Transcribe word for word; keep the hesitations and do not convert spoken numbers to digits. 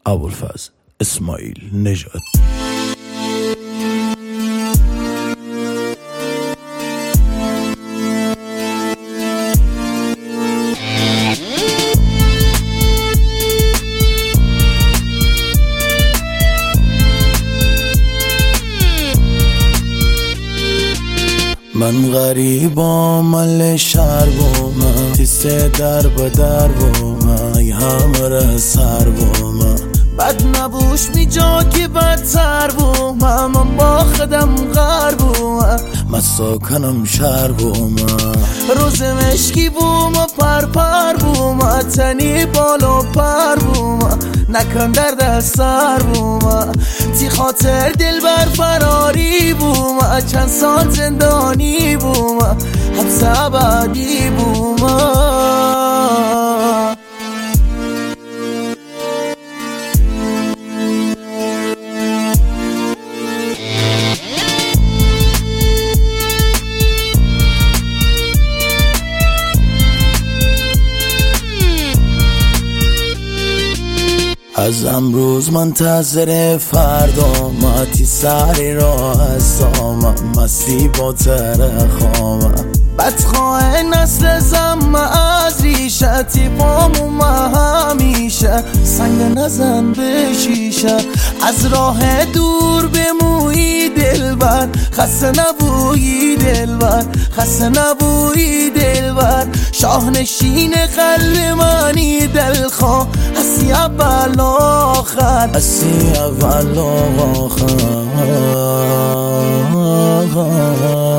ابوالفضل اسماعیل نژاد. من غریبا مل شهر بومم، تیسه در با در بومم، ای همره سر بومم، بد نبوش می جا که بدتر بومم، من با خودم غر بومم، من ساکنم شهر بومم، روز مشکی بوم و پر پر بومم، تنی بالا پر بومم، نکن درد سر بومم، تی خاطر دل بر فراری بومم، چند سال زندانی بومم، حبس ابدی بومم. از امروز منتظر فردا، ماتی سری را هستم، مستی با ترخام، بدخواه نسل زم از ریشه، تیپامو همیشه سنگ نزن به شیشه، از راه دور بمویی دلبر، خسته نبویی دلبر، خسته نبویی دلبر، شاهنشین قلب منی دلخواه، هستی اول آخر، هستی اول آخر.